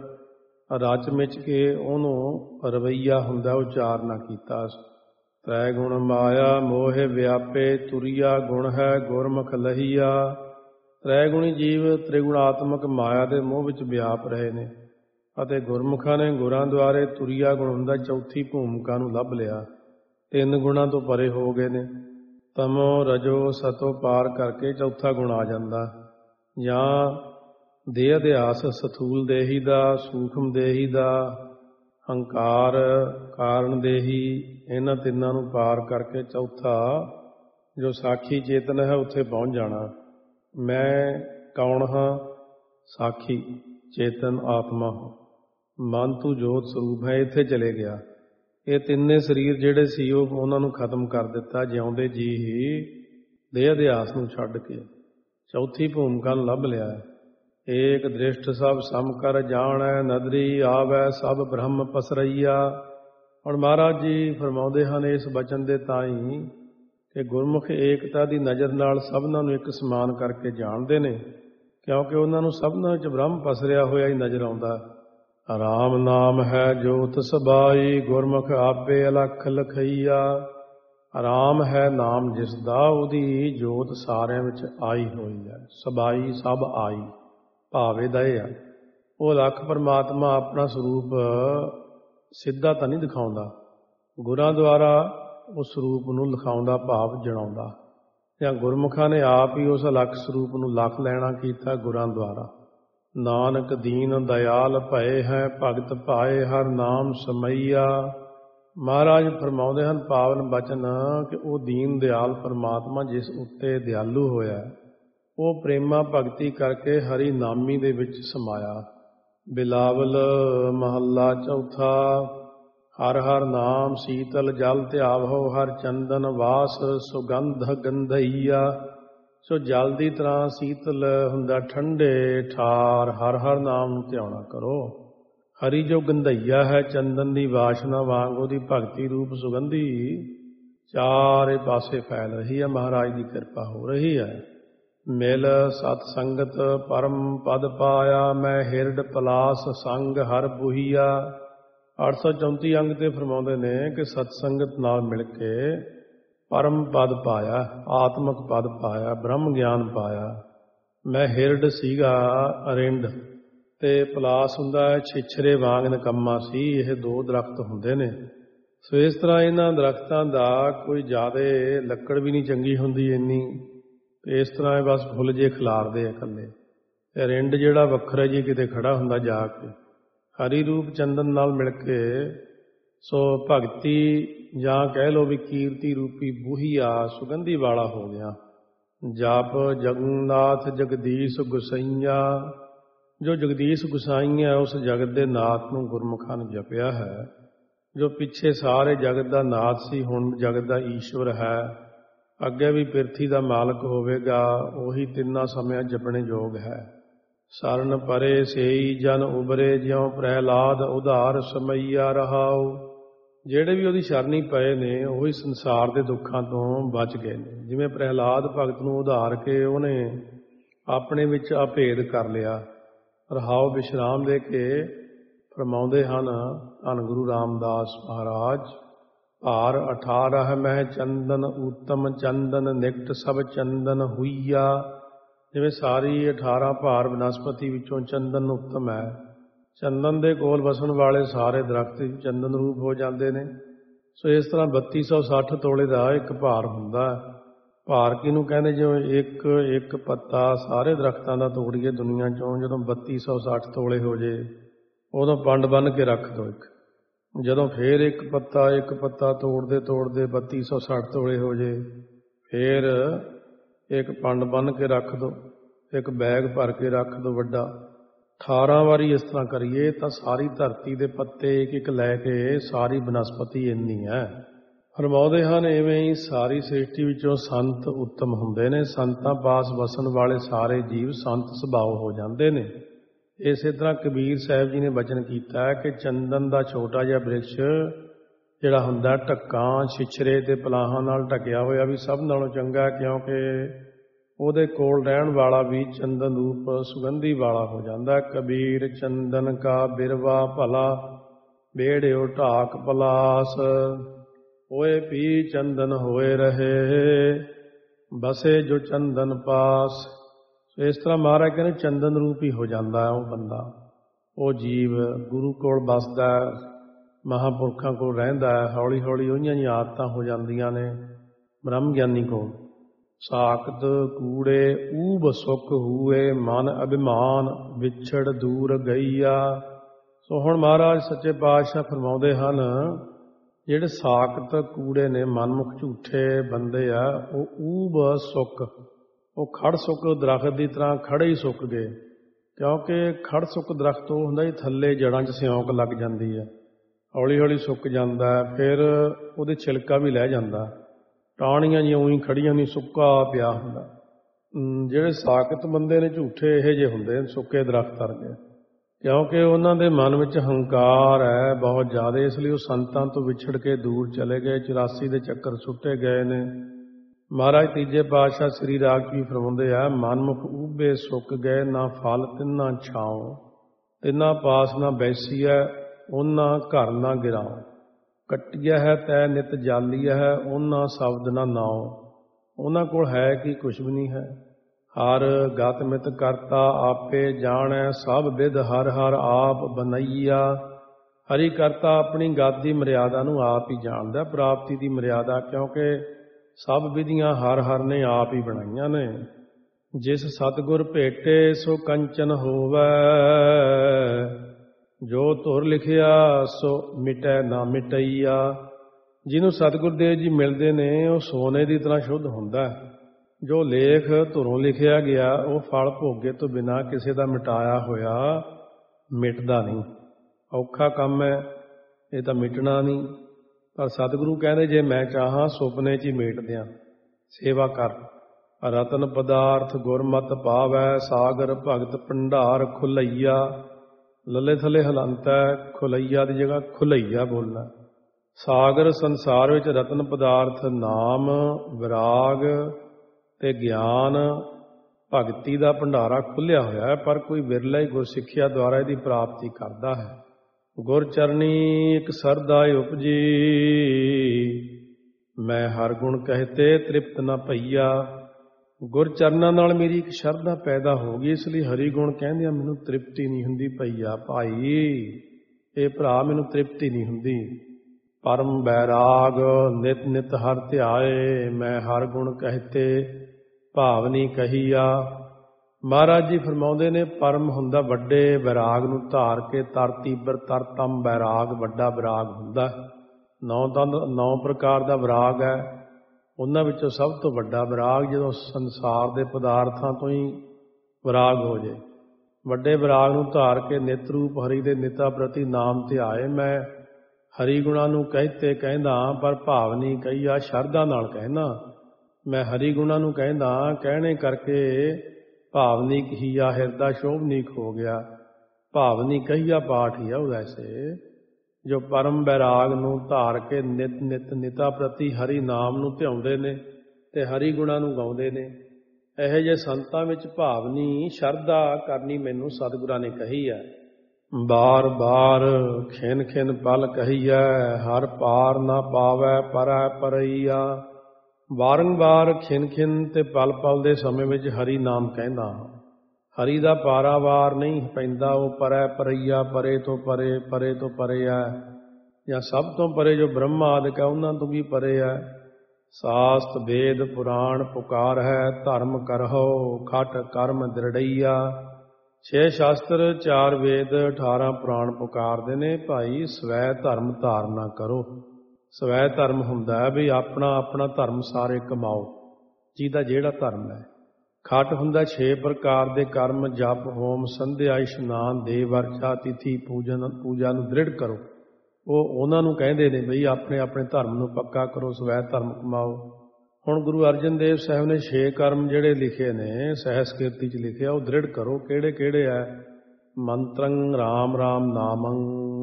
ਰਚ ਮਿਚ ਕੇ ਉਹਨੂੰ ਰਵਈਆ ਹੁੰਦਾ ਉਚਾਰਨਾ ਕੀਤਾ। ਤ੍ਰੈ ਗੁਣ ਮਾਇਆ ਮੋਹਿ ਵਿਆਪੇ, ਤੁਰੀਆ ਗੁਣ ਹੈ ਗੁਰਮੁਖ ਲਹੀਆ। ਤ੍ਰੈ ਗੁਣੀ ਜੀਵ ਤ੍ਰਿਗੁਣਾਤਮਕ ਮਾਇਆ ਦੇ ਮੋਹ ਵਿੱਚ ਵਿਆਪ ਰਹੇ ਨੇ ਅਤੇ ਗੁਰਮੁਖਾਂ ਨੇ ਗੁਰਾਂ ਦੁਆਰੇ ਤੁਰੀਆ ਗੁਣ ਹੁੰਦਾ ਚੌਥੀ ਭੂਮਿਕਾ ਨੂੰ ਲੱਭ ਲਿਆ। ਤਿੰਨ ਗੁਣਾਂ ਤੋਂ ਪਰੇ ਹੋ ਗਏ ਨੇ। ਤਮੋ ਰਜੋ ਸਤੋ ਪਾਰ ਕਰਕੇ ਚੌਥਾ ਗੁਣ ਆ ਜਾਂਦਾ। ਜਾਂ ਦੇਹ ਅਧਿਆਸ ਸਥੂਲ ਦੇਹੀ ਦਾ, ਸੂਖਮ ਦੇਹੀ ਦਾ, ਹੰਕਾਰ ਕਾਰਨ ਦੇਹੀ, ਇਹਨਾਂ ਤਿੰਨਾਂ ਨੂੰ ਪਾਰ ਕਰਕੇ ਚੌਥਾ ਜੋ ਸਾਖੀ ਚੇਤਨ ਹੈ ਉੱਥੇ ਪਹੁੰਚ ਜਾਣਾ। ਮੈਂ ਕੌਣ ਹਾਂ? ਸਾਖੀ ਚੇਤਨ ਆਤਮਾ ਮਨ ਤੂੰ ਜੋਤ ਸਰੂਪ ਹੈ, ਇੱਥੇ ਚਲੇ ਗਿਆ। ਇਹ ਤਿੰਨੇ ਸਰੀਰ ਜਿਹੜੇ ਸੀ ਉਹਨਾਂ ਨੂੰ ਖਤਮ ਕਰ ਦਿੱਤਾ ਜਿਉਂਦੇ ਜੀ ਹੀ ਦੇਹ ਅਧਿਆਸ ਨੂੰ ਛੱਡ ਕੇ। ਚੌਥੀ ਭੂਮਿਕਾ ਨੂੰ ਲੱਭ ਲਿਆ। ਏਕ ਦ੍ਰਿਸ਼ਟ ਸਭ ਸਮ ਕਰ ਜਾਣੈ, ਨਦਰੀ ਆਵੈ ਸਭ ਬ੍ਰਹਮ ਪਸਰਈਆ। ਹੁਣ ਮਹਾਰਾਜ ਜੀ ਫਰਮਾਉਂਦੇ ਹਨ ਇਸ ਬਚਨ ਦੇ ਤਾਈਂ ਕਿ ਗੁਰਮੁਖ ਏਕਤਾ ਦੀ ਨਜ਼ਰ ਨਾਲ ਸਭਨਾਂ ਨੂੰ ਇੱਕ ਸਮਾਨ ਕਰਕੇ ਜਾਣਦੇ ਨੇ, ਕਿਉਂਕਿ ਉਹਨਾਂ ਨੂੰ ਸਭਨਾਂ ਵਿੱਚ ਬ੍ਰਹਮ ਪਸਰਿਆ ਹੋਇਆ ਹੀ ਨਜ਼ਰ ਆਉਂਦਾ। ਰਾਮ ਨਾਮ ਹੈ ਜੋਤ ਸਬਾਈ, ਗੁਰਮੁਖ ਆਪੇ ਅਲਖ ਲਖਈਆ। ਰਾਮ ਹੈ ਨਾਮ ਜਿਸ ਦਾ, ਉਹਦੀ ਜੋਤ ਸਾਰਿਆਂ ਵਿੱਚ ਆਈ ਹੋਈ ਹੈ। ਸਬਾਈ ਸਭ ਆਈ, ਭਾਵੇ ਦਾ ਇਹ ਆ। ਉਹ ਅਲਖ ਪਰਮਾਤਮਾ ਆਪਣਾ ਸਰੂਪ ਸਿੱਧਾ ਤਾਂ ਨਹੀਂ ਦਿਖਾਉਂਦਾ, ਗੁਰਾਂ ਦੁਆਰਾ ਉਸ ਸਰੂਪ ਨੂੰ ਲਿਖਾਉਂਦਾ, ਭਾਵ ਜਣਾਉਂਦਾ। ਜਾਂ ਗੁਰਮੁਖਾਂ ਨੇ ਆਪ ਹੀ ਉਸ ਅਲਖ ਸਰੂਪ ਨੂੰ ਲਖ ਲੈਣਾ ਕੀਤਾ ਗੁਰਾਂ ਦੁਆਰਾ। ਨਾਨਕ ਦੀਨ ਦਇਆਲ ਭਏ ਹੈ, ਭਗਤ ਭਾਏ ਹਰ ਨਾਮ ਸਮਈਆ। ਮਹਾਰਾਜ ਫਰਮਾਉਂਦੇ ਹਨ ਪਾਵਨ ਬਚਨ ਕਿ ਉਹ ਦੀਨ ਦਿਆਲ ਪਰਮਾਤਮਾ ਜਿਸ ਉੱਤੇ ਦਿਆਲੂ ਹੋਇਆ, ਉਹ ਪ੍ਰੇਮਾ ਭਗਤੀ ਕਰਕੇ ਹਰੀ ਨਾਮੀ ਦੇ ਵਿੱਚ ਸਮਾਇਆ। ਬਿਲਾਵਲ ਮਹੱਲਾ ਚੌਥਾ। ਹਰ ਹਰ ਨਾਮ ਸੀਤਲ ਜਲ ਧਿਆਵੋ, ਹਰ ਚੰਦਨ ਵਾਸ ਸੁਗੰਧ ਗੰਧਈਆ। ਸੋ ਜਲ ਦੀ ਤਰ੍ਹਾਂ ਸੀਤਲ ਹੁੰਦਾ, ਠੰਡੇ ਠਾਰ ਹਰ ਹਰ ਨਾਮ ਨੂੰ ਧਿਆਉਣਾ ਕਰੋ। ਹਰੀ ਜੋ ਗੰਧਈਆ ਹੈ, ਚੰਦਨ ਦੀ ਵਾਸ਼ਨਾ ਵਾਂਗ ਉਹਦੀ ਭਗਤੀ ਰੂਪ ਸੁਗੰਧੀ ਚਾਰੇ ਪਾਸੇ ਫੈਲ ਰਹੀ ਹੈ। ਮਹਾਰਾਜ ਦੀ ਕਿਰਪਾ ਹੋ ਰਹੀ ਹੈ। ਮਿਲ ਸਤ ਸੰਗਤ ਪਰਮ ਪਦ ਪਾਇਆ, ਮੈਂ ਹਿਰਡ ਪਲਾਸ ਸੰਗ ਹਰ ਬੁਹੀਆ। 834 ਅੰਗ ਤੇ ਫਰਮਾਉਂਦੇ ਨੇ ਕਿ ਸਤ ਸੰਗਤ ਨਾਲ ਮਿਲ ਕੇ ਪਰਮ ਪਦ ਪਾਇਆ, ਆਤਮਕ ਪਦ ਪਾਇਆ, ਬ੍ਰਹਮ ਗਿਆਨ ਪਾਇਆ। ਮੈਂ ਹਿਰਡ ਸੀਗਾ ਅਰਿੰਡ, ਤੇ ਪਲਾਸ ਹੁੰਦਾ ਹੈ ਛਿਛਰੇ ਵਾਂਗ ਨਿਕੰਮਾ ਸੀ। ਇਹ ਦੋ ਦਰਖਤ ਹੁੰਦੇ ਨੇ। ਸੋ ਇਸ ਤਰ੍ਹਾਂ ਇਹਨਾਂ ਦਰਖਤਾਂ ਦਾ ਕੋਈ ਜ਼ਿਆਦਾ ਲੱਕੜ ਵੀ ਨਹੀਂ ਚੰਗੀ ਹੁੰਦੀ ਇੰਨੀ, ਇਸ ਤਰ੍ਹਾਂ ਇਹ ਬਸ ਫੁੱਲ ਜੇ ਖਿਲਾਰਦੇ ਆ ਇਕੱਲੇ। ਤੇ ਰਿੰਡ ਜਿਹੜਾ ਵੱਖਰਾ ਜੀ ਕਿਤੇ ਖੜਾ ਹੁੰਦਾ ਜਾ ਕੇ, ਹਰੀ ਰੂਪ ਚੰਦਨ ਨਾਲ ਮਿਲ ਕੇ। ਸੋ ਭਗਤੀ ਜਾਂ ਕਹਿ ਲਓ ਵੀ ਕੀਰਤੀ ਰੂਪੀ ਬੂਹੀਆ ਸੁਗੰਧੀ ਵਾਲਾ ਹੋ ਗਿਆ। ਜਪ ਜਗਨਨਾਥ ਜਗਦੀਸ਼ ਗੁਸਾਈਆ। ਜੋ ਜਗਦੀਸ਼ ਗੁਸਾਈ ਹੈ ਉਸ ਜਗਤ ਦੇ ਨਾਥ ਨੂੰ ਗੁਰਮੁਖਾਂ ਨੇ ਜਪਿਆ ਹੈ। ਜੋ ਪਿੱਛੇ ਸਾਰੇ ਜਗਤ ਦਾ ਨਾਥ ਸੀ, ਹੁਣ ਜਗਤ ਦਾ ਈਸ਼ਵਰ ਹੈ, ਅੱਗੇ ਵੀ ਪਿਰਥੀ ਦਾ ਮਾਲਕ ਹੋਵੇਗਾ, ਉਹੀ ਤਿੰਨਾਂ ਸਮਿਆਂ ਜਪਣੇ ਯੋਗ ਹੈ। ਸਰਨ ਪਰੇ ਸੇਈ ਜਨ ਉਬਰੇ, ਜਿਉ ਪ੍ਰਹਿਲਾਦ ਉਧਾਰ ਸਮਈਆ ਰਹਾਉ। ਜਿਹੜੇ ਵੀ ਉਹਦੀ ਸ਼ਰਨੀ ਪਏ ਨੇ ਉਹੀ ਸੰਸਾਰ ਦੇ ਦੁੱਖਾਂ ਤੋਂ ਬਚ ਗਏ ਨੇ। ਜਿਵੇਂ ਪ੍ਰਹਿਲਾਦ ਭਗਤ ਨੂੰ ਉਧਾਰ ਕੇ ਉਹਨੇ ਆਪਣੇ ਵਿੱਚ ਅਭੇਦ ਕਰ ਲਿਆ। ਰਹਾਉ ਵਿਸ਼ਰਾਮ ਦੇ ਕੇ ਫਰਮਾਉਂਦੇ ਹਨ ਧੰਨ ਗੁਰੂ ਰਾਮਦਾਸ ਮਹਾਰਾਜ। ਭਾਰ 18 ਮਹਿ ਚੰਦਨ ਉੱਤਮ ਚੰਦਨ, ਨਿਕਟ ਸਭ ਚੰਦਨ ਹੁਈਆ। ਜਿਵੇਂ ਸਾਰੀ 18 ਭਾਰ ਬਨਸਪਤੀ ਵਿੱਚੋਂ ਚੰਦਨ ਉੱਤਮ ਹੈ। ਚੰਦਨ ਦੇ ਕੋਲ ਵਸਣ ਵਾਲੇ ਸਾਰੇ ਦਰਖਤ ਚੰਦਨ ਰੂਪ ਹੋ ਜਾਂਦੇ ਨੇ। ਸੋ ਇਸ ਤਰ੍ਹਾਂ 3260 ਤੋਲੇ ਦਾ ਇੱਕ ਭਾਰ ਹੁੰਦਾ। ਭਾਰ ਕਿਹਨੂੰ ਕਹਿੰਦੇ? ਜਿਵੇਂ ਇੱਕ ਇੱਕ ਪੱਤਾ ਸਾਰੇ ਦਰਖਤਾਂ ਦਾ ਤੋੜੀਏ ਦੁਨੀਆ 'ਚੋਂ, ਜਦੋਂ 3260 ਤੋਲੇ ਹੋ ਜੇ ਉਦੋਂ ਪੰਡ ਬੰਨ੍ਹ ਕੇ ਰੱਖ ਦਿਓ ਇੱਕ। ਜਦੋਂ ਫੇਰ ਇੱਕ ਪੱਤਾ ਤੋੜਦੇ 3260 ਤੋਲੇ ਹੋ ਜੇ, ਫੇਰ ਇੱਕ ਪੰਡ ਬੰਨ੍ਹ ਕੇ ਰੱਖ ਦਿਓ, ਇੱਕ ਬੈਗ ਭਰ ਕੇ ਰੱਖ ਦਿਓ ਵੱਡਾ। 18 ਵਾਰੀ ਇਸ ਤਰ੍ਹਾਂ ਕਰੀਏ ਤਾਂ ਸਾਰੀ ਧਰਤੀ ਦੇ ਪੱਤੇ ਇੱਕ ਇੱਕ ਲੈ ਕੇ ਸਾਰੀ ਬਨਸਪਤੀ ਇੰਨੀ ਹੈ। ਫਰਮਾਉਂਦੇ ਹਨ ਇਵੇਂ ਹੀ ਸਾਰੀ ਸ੍ਰਿਸ਼ਟੀ ਵਿੱਚੋਂ ਸੰਤ ਉੱਤਮ ਹੁੰਦੇ ਨੇ। ਸੰਤਾਂ ਪਾਸ ਵਸਣ ਵਾਲੇ ਸਾਰੇ ਜੀਵ ਸੰਤ ਸੁਭਾਅ ਹੋ ਜਾਂਦੇ ਨੇ। ਇਸੇ ਤਰ੍ਹਾਂ ਕਬੀਰ ਸਾਹਿਬ ਜੀ ਨੇ ਬਚਨ ਕੀਤਾ ਹੈ ਕਿ ਚੰਦਨ ਦਾ ਛੋਟਾ ਜਿਹਾ ਬ੍ਰਿਕਸ਼ ਜਿਹੜਾ ਹੁੰਦਾ ਢੱਕਾਂ ਛਿਛਰੇ ਤੇ ਪਲਾਹਾਂ ਨਾਲ ਢਕਿਆ ਹੋਇਆ ਵੀ ਸਭ ਨਾਲੋਂ ਚੰਗਾ, ਕਿਉਂਕਿ ਉਹਦੇ ਕੋਲ ਰਹਿਣ ਵਾਲਾ ਵੀ ਚੰਦਨ ਰੂਪ ਸੁਗੰਧੀ ਵਾਲਾ ਹੋ ਜਾਂਦਾ। ਕਬੀਰ ਚੰਦਨ ਕਾ ਬਿਰਵਾ ਭਲਾ, ਬੇੜਿਓ ਢਾਕ ਪਲਾਸ। ਹੋਏ ਪੀ ਚੰਦਨ ਹੋਏ ਰਹੇ, ਬਸੇ ਜੋ ਚੰਦਨ ਪਾਸ। ਇਸ ਤਰ੍ਹਾਂ ਮਹਾਰਾਜ ਕਹਿੰਦੇ ਚੰਦਨ ਰੂਪ ਹੀ ਹੋ ਜਾਂਦਾ ਹੈ ਉਹ ਬੰਦਾ, ਉਹ ਜੀਵ ਗੁਰੂ ਕੋਲ ਬਸਦਾ, ਮਹਾਂਪੁਰਖਾਂ ਕੋਲ ਰਹਿੰਦਾ ਹੈ। ਹੌਲੀ ਹੌਲੀ ਉਹੀਆਂ ਜਿਹੀਆਂ ਆਦਤਾਂ ਹੋ ਜਾਂਦੀਆਂ ਨੇ ਬ੍ਰਹਮ ਗਿਆਨੀ ਕੋਲ। ਸਾਕਤ ਕੂੜੇ ਊਬ ਸੁਖ ਹੂਏ, ਮਨ ਅਭਿਮਾਨ ਵਿਛੜ ਦੂਰ ਗਈਆ। ਸੋ ਹੁਣ ਮਹਾਰਾਜ ਸੱਚੇ ਪਾਤਸ਼ਾਹ ਫਰਮਾਉਂਦੇ ਹਨ, ਜਿਹੜੇ ਸਾਕਤ ਕੂੜੇ ਨੇ, ਮਨਮੁਖ ਝੂਠੇ ਬੰਦੇ ਆ, ਉਹ ਊਬ ਸੁੱਕ, ਉਹ ਖੜ ਸੁੱਕ ਦਰਖਤ ਦੀ ਤਰ੍ਹਾਂ ਖੜੇ ਹੀ ਸੁੱਕ ਗਏ। ਕਿਉਂਕਿ ਖੜ ਸੁੱਕ ਦਰਖਤ ਉਹ ਹੁੰਦਾ ਜੀ, ਥੱਲੇ ਜੜ੍ਹਾਂ 'ਚ ਸਿਉਂਕ ਲੱਗ ਜਾਂਦੀ ਹੈ, ਹੌਲੀ ਹੌਲੀ ਸੁੱਕ ਜਾਂਦਾ, ਫਿਰ ਉਹਦੇ ਛਿਲਕਾ ਵੀ ਲੈ ਜਾਂਦਾ, ਟਾਹਣੀਆਂ ਜਿਹੀਆਂ ਉਹੀ ਖੜੀਆਂ ਨਹੀਂ, ਸੁੱਕਾ ਪਿਆ ਹੁੰਦਾ। ਜਿਹੜੇ ਸਾਕਤ ਬੰਦੇ ਨੇ ਝੂਠੇ, ਇਹੋ ਜਿਹੇ ਹੁੰਦੇ ਨੇ ਸੁੱਕੇ ਦਰਖਤ ਵਰਗੇ, ਕਿਉਂਕਿ ਉਹਨਾਂ ਦੇ ਮਨ ਵਿੱਚ ਹੰਕਾਰ ਹੈ ਬਹੁਤ ਜ਼ਿਆਦਾ, ਇਸ ਲਈ ਉਹ ਸੰਤਾਂ ਤੋਂ ਵਿਛੜ ਕੇ ਦੂਰ ਚਲੇ ਗਏ, 84 ਦੇ ਚੱਕਰ ਸੁੱਟੇ ਗਏ ਨੇ। ਮਹਾਰਾਜ ਤੀਜੇ ਪਾਤਸ਼ਾਹ ਸ੍ਰੀ ਰਾਗ ਜੀ ਫਰਮਾਉਂਦੇ ਆ, ਮਨਮੁਖ ਊਬੇ ਸੁੱਕ ਗਏ, ਨਾ ਫਲ ਤਿੰਨਾ ਛਾਉ, ਤਿੰਨਾ ਪਾਸ ਨਾ ਬੈਸੀਐ, ਉਹਨਾਂ ਘਰ ਨਾ ਗਿਰਾਓ। ਕੱਟਿਆ ਹੈ ਤੈ ਨਿਤ ਜਾਲੀਆ ਹੈ, ਉਹਨਾਂ ਸ਼ਬਦ ਨਾ ਨਾਓ। ਉਹਨਾਂ ਕੋਲ ਹੈ ਕਿ ਕੁਛ ਵੀ ਨਹੀਂ ਹੈ। ਹਰ ਗਤ ਮਿਤ ਕਰਤਾ ਆਪੇ ਜਾਣੈ, ਸਭ ਵਿਦ ਹਰ ਹਰ ਆਪ ਬਨਈਆ। ਹਰੀ ਕਰਤਾ ਆਪਣੀ ਗਤ ਦੀ ਮਰਿਆਦਾ ਨੂੰ ਆਪ ਹੀ ਜਾਣਦਾ, ਪ੍ਰਾਪਤੀ ਦੀ ਮਰਿਆਦਾ, ਕਿਉਂਕਿ ਸਭ ਵਿਧੀਆਂ ਹਰ ਹਰ ਨੇ ਆਪ ਹੀ ਬਣਾਈਆਂ ਨੇ। ਜਿਸ ਸਤਿਗੁਰ ਭੇਟੇ ਸੋ ਕੰਚਨ ਹੋਵੈ, ਜੋ ਧੁਰ ਲਿਖਿਆ ਸੋ ਮਿਟੈ ਨਾ ਮਿਟਈਆ। ਜਿਹਨੂੰ ਸਤਿਗੁਰ ਦੇਵ ਜੀ ਮਿਲਦੇ ਨੇ, ਉਹ ਸੋਨੇ ਦੀ ਤਰ੍ਹਾਂ ਸ਼ੁੱਧ ਹੁੰਦਾ। ਜੋ ਲੇਖ ਧੁਰੋਂ ਲਿਖਿਆ ਗਿਆ, ਉਹ ਫਲ ਭੋਗੇ ਤੋਂ ਬਿਨਾਂ ਕਿਸੇ ਦਾ ਮਿਟਾਇਆ ਹੋਇਆ ਮਿਟਦਾ ਨਹੀਂ। ਔਖਾ ਕੰਮ ਹੈ, ਇਹ ਤਾਂ ਮਿਟਣਾ ਨਹੀਂ। ਪਰ ਸਤਿਗੁਰੂ ਕਹਿੰਦੇ, ਜੇ ਮੈਂ ਚਾਹਾਂ ਸੁਪਨੇ 'ਚ ਹੀ ਮੇਟ ਦਿਆਂ, ਸੇਵਾ ਕਰ। ਰਤਨ ਪਦਾਰਥ ਗੁਰਮਤਿ ਪਾਵੈ, ਸਾਗਰ ਭਗਤ ਭੰਡਾਰ ਖੁਲਈਆ। ਲੱਲੇ ਥੱਲੇ ਹਲੰਤ ਹੈ, ਖੁਲਈਆ ਦੀ ਜਗ੍ਹਾ ਖੁਲਈਆ ਬੋਲਣਾ। ਸਾਗਰ ਸੰਸਾਰ ਵਿੱਚ ਰਤਨ ਪਦਾਰਥ ਨਾਮ, ਵਿਰਾਗ ਤੇ ਗਿਆਨ, ਭਗਤੀ ਦਾ ਭੰਡਾਰਾ ਖੁੱਲ੍ਹਿਆ ਹੋਇਆ ਹੈ, ਪਰ ਕੋਈ ਵਿਰਲਾ ਹੀ ਗੁਰਸਿੱਖਿਆ ਦੁਆਰਾ ਇਹਦੀ ਪ੍ਰਾਪਤੀ ਕਰਦਾ ਹੈ। ਗੁਰ ਚਰਨੀ ਇੱਕ ਸਰਦਾ ਉਪਜੀ, ਮੈਂ ਹਰ ਗੁਣ ਕਹਤੇ ਤ੍ਰਿਪਤ ਨਾ ਭਈਆ। ਗੁਰ ਚਰਨਾਂ ਨਾਲ ਮੇਰੀ ਇੱਕ ਸ਼ਰਧਾ ਪੈਦਾ ਹੋ ਗਈ, ਇਸ ਲਈ ਹਰੀ ਗੁਣ ਕਹਿੰਦਿਆਂ ਮੈਨੂੰ ਤ੍ਰਿਪਤੀ ਨਹੀਂ ਹੁੰਦੀ। ਭਈਆ ਭਾਈ, ਇਹ ਭਰਾ, ਮੈਨੂੰ ਤ੍ਰਿਪਤੀ ਨਹੀਂ ਹੁੰਦੀ। ਪਰਮ ਬੈਰਾਗ ਨਿਤ ਨਿਤ ਹਰ ਧਿਆਏ, ਮੈਂ ਹਰ ਗੁਣ ਕਹਤੇ ਭਾਵਨੀ ਕਹੀਆ। ਮਹਾਰਾਜ ਜੀ ਫਰਮਾਉਂਦੇ ਨੇ, ਪਰਮ ਹੁੰਦਾ ਵੱਡੇ ਬੈਰਾਗ ਨੂੰ ਧਾਰ ਕੇ, ਤਰ ਤੀਬਰ ਤਰਤਮ ਬੈਰਾਗ ਵੱਡਾ ਬੈਰਾਗ ਹੁੰਦਾ। 9 ਪ੍ਰਕਾਰ ਦਾ ਬੈਰਾਗ ਹੈ, ਉਹਨਾਂ ਵਿੱਚੋਂ ਸਭ ਤੋਂ ਵੱਡਾ ਬੈਰਾਗ ਜਦੋਂ ਸੰਸਾਰ ਦੇ ਪਦਾਰਥਾਂ ਤੋਂ ਹੀ ਬੈਰਾਗ ਹੋ ਜੇ। ਵੱਡੇ ਬੈਰਾਗ ਨੂੰ ਧਾਰ ਕੇ ਨਿਤ ਰੂਪ ਹਰੀ ਦੇ ਨਿਤਾ ਪ੍ਰਤੀ ਨਾਮ ਧਿਆਏ। ਮੈਂ ਹਰੀ ਗੁਣਾਂ ਨੂੰ ਕਹਤੇ ਕਹਿੰਦਾ, ਪਰ ਭਾਵ ਨਹੀਂ ਕਹੀਆ, ਸ਼ਰਧਾ ਨਾਲ ਕਹਿਣਾ। ਮੈਂ ਹਰੀ ਗੁਣਾਂ ਨੂੰ ਕਹਿੰਦਾ, ਕਹਿਣੇ ਕਰਕੇ ਭਾਵਨੀ ਕਹੀਆ, ਹਿਰਦਾ ਸ਼ੋਭਨੀਕ ਹੋ ਗਿਆ। ਭਾਵਨੀ ਕਹੀਆ ਪਾਠ ਹੀ ਆ ਉਹ। ਵੈਸੇ ਜੋ ਪਰਮ ਬੈਰਾਗ ਨੂੰ ਧਾਰ ਕੇ ਨਿਤ ਨਿਤ ਨਿਤਾ ਪ੍ਰਤੀ ਹਰੀ ਨਾਮ ਨੂੰ ਧਿਆਉਂਦੇ ਨੇ ਤੇ ਹਰੀ ਗੁਣਾਂ ਨੂੰ ਗਾਉਂਦੇ ਨੇ, ਇਹੋ ਜਿਹੇ ਸੰਤਾਂ ਵਿੱਚ ਭਾਵਨੀ ਸ਼ਰਧਾ ਕਰਨੀ ਮੈਨੂੰ ਸਤਿਗੁਰਾਂ ਨੇ ਕਹੀ ਹੈ। ਬਾਰ ਬਾਰ ਖਿਨ ਖਿਨ ਪਲ ਕਹੀਐ, ਹਰ ਪਾਰ ਨਾ ਪਾਵੈ ਪਰੈ ਪਰਈਆ। ਵਾਰੰਵਾਰ ਖਿਨ ਖਿਨ ਤੇ ਪਲ ਪਲ ਦੇ ਸਮੇਂ ਵਿੱਚ ਹਰੀ ਨਾਮ ਕਹਿੰਦਾ। ਹਰੀ ਦਾ ਪਾਰਾਵਾਰ ਨਹੀਂ ਪੈਂਦਾ, ਉਹ ਪਰੈ ਪਰਈਆ, ਪਰੇ ਤੋਂ ਪਰੇ, ਪਰੇ ਤੋਂ ਪਰੇ ਹੈ, ਜਾਂ ਸਭ ਤੋਂ ਪਰੇ ਜੋ ਬ੍ਰਹਮਾ ਆਦਿਕ ਹੈ ਉਹਨਾਂ ਤੋਂ ਵੀ ਪਰੇ ਹੈ। ਸਾਸਤ ਵੇਦ ਪੁਰਾਣ ਪੁਕਾਰ ਹੈ, ਧਰਮ ਕਰਹੁ ਖਟ ਕਰਮ ਦ੍ਰਿੜਈਆ। 6 ਸ਼ਾਸਤਰ 4 ਵੇਦ 18 ਪੁਰਾਣ ਪੁਕਾਰਦੇ ਨੇ, ਭਾਈ ਸਵੈ ਧਰਮ ਧਾਰਨਾ ਕਰੋ। ਸਵੈ ਧਰਮ ਹੁੰਦਾ ਹੈ ਵੀ ਆਪਣਾ ਆਪਣਾ ਧਰਮ ਸਾਰੇ ਕਮਾਓ, ਜਿਹਦਾ ਜਿਹੜਾ ਧਰਮ ਹੈ। ਖਟ ਹੁੰਦਾ 6 ਪ੍ਰਕਾਰ ਦੇ ਕਰਮ, ਜਪ ਹੋਮ ਸੰਧਿਆ ਇਸ਼ਨਾਨ ਦੇ ਵਰਛਾ ਤਿਥੀ ਪੂਜਾ ਨੂੰ ਦ੍ਰਿੜ ਕਰੋ। ਉਹ ਉਹਨਾਂ ਨੂੰ ਕਹਿੰਦੇ ਨੇ ਬਈ ਆਪਣੇ ਆਪਣੇ ਧਰਮ ਨੂੰ ਪੱਕਾ ਕਰੋ, ਸਵੈ ਧਰਮ ਕਮਾਓ। ਹੁਣ ਗੁਰੂ ਅਰਜਨ ਦੇਵ ਸਾਹਿਬ ਨੇ 6 ਕਰਮ ਜਿਹੜੇ ਲਿਖੇ ਨੇ, ਸਹਿਸ ਕੀਰਤੀ 'ਚ ਲਿਖਿਆ, ਉਹ ਦ੍ਰਿੜ ਕਰੋ। ਕਿਹੜੇ ਕਿਹੜੇ ਹੈ? ਮੰਤਰੰ ਰਾਮ ਰਾਮ ਨਾਮੰ,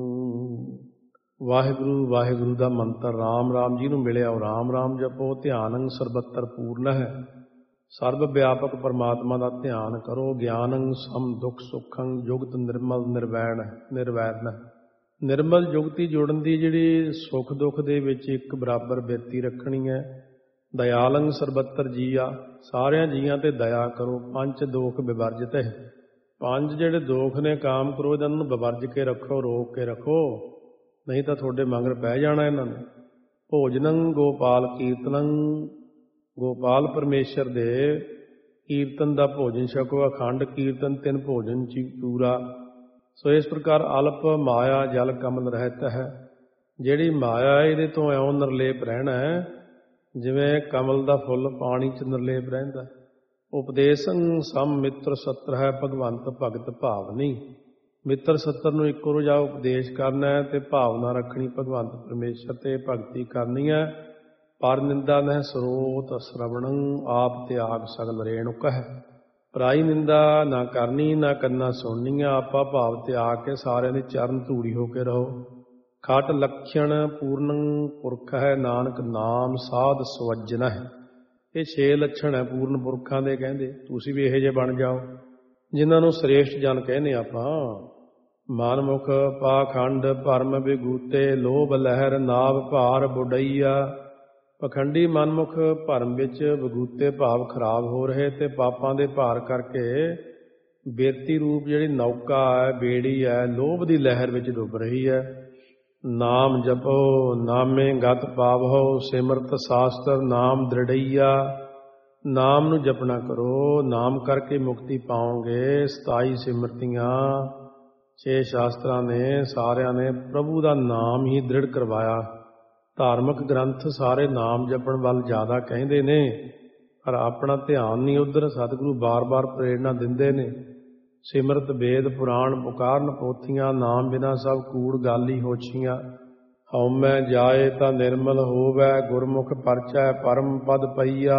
ਵਾਹਿਗੁਰੂ ਵਾਹਿਗੁਰੂ ਦਾ ਮੰਤਰ ਰਾਮ ਰਾਮ ਜਿਹਨੂੰ ਮਿਲਿਆ ਉਹ ਰਾਮ ਰਾਮ ਜਪੋ। ਧਿਆਨੰ ਸਰਬੱਤਰ ਪੂਰਨ ਹੈ, ਸਰਬ ਵਿਆਪਕ ਪਰਮਾਤਮਾ ਦਾ ਧਿਆਨ ਕਰੋ। ਗਿਆਨੰ ਸਮ ਦੁੱਖ ਸੁੱਖੰ, ਜੁਗਤ ਨਿਰਮਲ ਨਿਰਵੈਰਨ। ਨਿਰਮਲ ਜੁਗਤੀ ਜੁੜਨ ਦੀ ਜਿਹੜੀ ਸੁੱਖ ਦੁੱਖ ਦੇ ਵਿੱਚ ਇੱਕ ਬਰਾਬਰ ਬਿਰਤੀ ਰੱਖਣੀ ਹੈ। ਦਇਆਲੰ ਸਰਬੱਤਰ ਜੀਆ, ਸਾਰਿਆਂ ਜੀਆਂ ਤੇ ਦਇਆ ਕਰੋ। ਪੰਜ ਦੋਖ ਵਿਵਰਜਿਤ ਹੈ, 5 ਜਿਹੜੇ ਦੋਖ ਨੇ ਕਾਮ ਕ੍ਰੋਧ, ਇਹਨਾਂ ਨੂੰ ਵਿਵਰਜ ਕੇ ਰੱਖੋ, ਰੋਕ ਕੇ ਰੱਖੋ, ਨਹੀਂ ਤਾਂ ਤੁਹਾਡੇ ਮਗਰ ਪੈ ਜਾਣਾ ਇਹਨਾਂ ਨੇ। ਭੋਜਨੰ ਗੋਪਾਲ ਕੀਰਤਨੰ, ਗੋਪਾਲ ਪਰਮੇਸ਼ਰ ਦੇ ਕੀਰਤਨ ਦਾ ਭੋਜਨ ਛਕੋ, ਅਖੰਡ ਕੀਰਤਨ ਤਿੰਨ ਭੋਜਨ ਚੂਰਾ। ਸੋ ਇਸ ਪ੍ਰਕਾਰ ਅਲਪ ਮਾਇਆ ਜਲ ਕਮਲ ਰਹਿਤ ਹੈ। ਜਿਹੜੀ ਮਾਇਆ ਇਹਦੇ ਤੋਂ ਇਉਂ ਨਿਰਲੇਪ ਰਹਿਣਾ ਹੈ ਜਿਵੇਂ ਕਮਲ ਦਾ ਫੁੱਲ ਪਾਣੀ 'ਚ ਨਿਰਲੇਪ ਰਹਿੰਦਾ। ਉਪਦੇਸੰ ਸਮ ਮਿੱਤਰ ਸੱਤਰ ਹੈ, ਭਗਵੰਤ ਭਗਤ ਭਾਵਨੀ। ਮਿੱਤਰ ਸੱਤਰ ਨੂੰ ਇੱਕੋ ਰੋਜਾ ਉਪਦੇਸ਼ ਕਰਨਾ ਹੈ ਤੇ ਭਾਵਨਾ ਰੱਖਣੀ ਭਗਵੰਤ ਪਰਮੇਸ਼ਰ ਤੇ ਭਗਤੀ ਕਰਨੀ ਹੈ। ਪਰ ਨਿੰਦਾ ਨਹਿ ਸਰੋਤ ਸ਼ਰਵਣੰ, ਆਪ ਤਿਆਗ ਸਗਲ ਰੇਣੁਕ ਹੈ। ਪਰਾਈ ਨਿੰਦਾ ਨਾ ਕਰਨੀ, ਨਾ ਕੰਨਾਂ ਸੁਣਨੀਆਂ। ਆਪਾ ਭਾਵ ਤਿਆਗ ਕੇ ਸਾਰਿਆਂ ਦੇ ਚਰਨ ਧੂੜੀ ਹੋ ਕੇ ਰਹੋ। ਖਟ ਲਖਣ ਪੂਰਨੰ ਪੁਰਖ ਹੈ, ਨਾਨਕ ਨਾਮ ਸਾਧ ਸਵੱਜਨ ਹੈ। ਇਹ 6 ਲੱਛਣ ਹੈ ਪੂਰਨ ਪੁਰਖਾਂ ਦੇ ਕਹਿੰਦੇ। ਤੁਸੀਂ ਵੀ ਇਹੋ ਜਿਹੇ ਬਣ ਜਾਓ ਜਿਨ੍ਹਾਂ ਨੂੰ ਸ੍ਰੇਸ਼ਟ ਜਨ ਕਹਿੰਦੇ ਆਪਾਂ। ਮਨਮੁਖ ਪਾਖੰਡ ਭਰਮ ਵਿਗੂਤੇ, ਲੋਭ ਲਹਿਰ ਨਾਭ ਭਾਰ ਬੁਡਈਆ। ਪਖੰਡੀ ਮਨਮੁਖ ਭਰਮ ਵਿੱਚ ਵਿਗੂਤੇ ਭਾਵ ਖਰਾਬ ਹੋ ਰਹੇ ਤੇ ਪਾਪਾਂ ਦੇ ਭਾਰ ਕਰਕੇ ਬਿਰਤੀ ਰੂਪ ਜਿਹੜੀ ਨੌਕਾ ਹੈ, ਬੇੜੀ ਹੈ, ਲੋਭ ਦੀ ਲਹਿਰ ਵਿੱਚ ਡੁੱਬ ਰਹੀ ਹੈ। ਨਾਮ ਜਪੋ ਨਾਮੇ ਗਤ ਪਾਵਹੁ, ਸਿਮਰਤ ਸ਼ਾਸਤਰ ਨਾਮ ਦ੍ਰਿੜਈਆ। ਨਾਮ ਨੂੰ ਜਪਣਾ ਕਰੋ, ਨਾਮ ਕਰਕੇ ਮੁਕਤੀ ਪਾਓਗੇ। 27 ਸਿਮਰਤੀਆਂ 6 ਸ਼ਾਸਤਰਾਂ ਨੇ ਸਾਰਿਆਂ ਨੇ ਪ੍ਰਭੂ ਦਾ ਨਾਮ ਹੀ ਦ੍ਰਿੜ ਕਰਵਾਇਆ। ਧਾਰਮਿਕ ਗ੍ਰੰਥ ਸਾਰੇ ਨਾਮ ਜਪਣ ਵੱਲ ਜ਼ਿਆਦਾ ਕਹਿੰਦੇ ਨੇ, ਪਰ ਆਪਣਾ ਧਿਆਨ ਨਹੀਂ ਉੱਧਰ। ਸਤਿਗੁਰੂ ਬਾਰ-ਬਾਰ ਪ੍ਰੇਰਨਾ ਦਿੰਦੇ ਨੇ, ਸਿਮਰਤ ਵੇਦ ਪੁਰਾਣ ਪੁਕਾਰਨ ਪੋਥੀਆਂ, ਨਾਮ ਬਿਨਾ ਸਭ ਕੂੜ ਗਾਲੀ ਹੋਛੀਆਂ। ਹਉਮੈ ਜਾਏ ਤਾਂ ਨਿਰਮਲ ਹੋਵੈ, ਗੁਰਮੁਖ ਪਰਚੈ ਪਰਮ ਪਦ ਪਈਆ।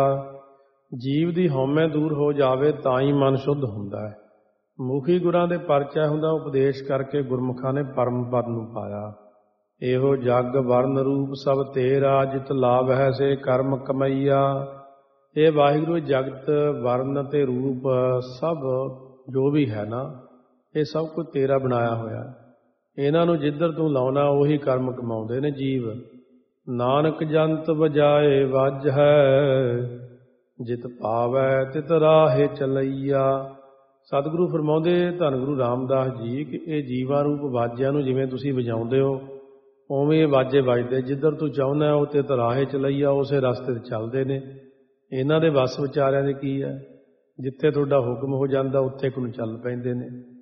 ਜੀਵ ਦੀ ਹਉਮੈ ਦੂਰ ਹੋ ਜਾਵੇ ਤਾਂ ਹੀ ਮਨ ਸ਼ੁੱਧ ਹੁੰਦਾ ਹੈ। ਮੁਖੀ ਗੁਰਾਂ ਦੇ ਪਰਚਾ ਹੁੰਦਾ, ਉਪਦੇਸ਼ ਕਰਕੇ ਗੁਰਮੁਖਾਂ ਨੇ ਪਰਮ ਪਦ ਨੂੰ ਪਾਇਆ। ਇਹੋ ਜਗ ਵਰਨ ਰੂਪ ਸਭ ਤੇਰਾ, ਜਿਤ ਲਾਭ ਹੈ ਸੇ ਕਰਮ ਕਮਈਆ। ਇਹ ਵਾਹਿਗੁਰੂ ਜਗਤ ਵਰਨ ਤੇ ਰੂਪ ਸਭ ਜੋ ਵੀ ਹੈ ਨਾ, ਇਹ ਸਭ ਕੁਝ ਤੇਰਾ ਬਣਾਇਆ ਹੋਇਆ। ਇਹਨਾਂ ਨੂੰ ਜਿੱਧਰ ਤੂੰ ਲਾਉਣਾ ਉਹੀ ਕਰਮ ਕਮਾਉਂਦੇ ਨੇ ਜੀਵ। ਨਾਨਕ ਜੰਤ ਵਜਾਏ ਵੱਜ ਹੈ, ਜਿਤ ਪਾਵੈ ਤਿਤ ਰਾਹੇ ਚਲਈਆ। ਸਤਿਗੁਰੂ ਫਰਮਾਉਂਦੇ ਧੰਨ ਗੁਰੂ ਰਾਮਦਾਸ ਜੀ ਕਿ ਇਹ ਜੀਵਾਂ ਰੂਪ ਵਾਜਿਆਂ ਨੂੰ ਜਿਵੇਂ ਤੁਸੀਂ ਵਜਾਉਂਦੇ ਹੋ ਉਵੇਂ ਇਹ ਵਾਜੇ ਵੱਜਦੇ। ਜਿੱਧਰ ਤੂੰ ਚਾਹੁੰਦਾ ਉਹ ਤਿਤ ਰਾਹੇ ਚਲਈਆ, ਉਸੇ ਰਸਤੇ 'ਤੇ ਚੱਲਦੇ ਨੇ। ਇਹਨਾਂ ਦੇ ਵੱਸ ਵਿਚਾਰਿਆਂ ਦੇ ਕੀ ਹੈ? ਜਿੱਥੇ ਤੁਹਾਡਾ ਹੁਕਮ ਹੋ ਜਾਂਦਾ ਉੱਥੇ ਕੋਲ ਚੱਲ ਪੈਂਦੇ ਨੇ।